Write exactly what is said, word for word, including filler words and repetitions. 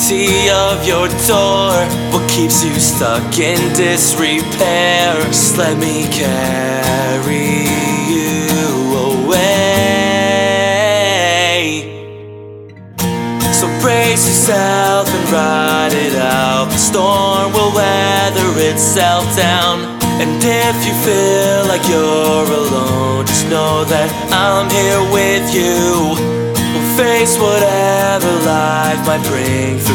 certainty of your door? What keeps you stuck in disrepair? Just let me carry you away. So brace yourself and ride it out. The storm will weather itself down. And if you feel like you're alone, just know that I'm here with you. We'll face whatever life might bring through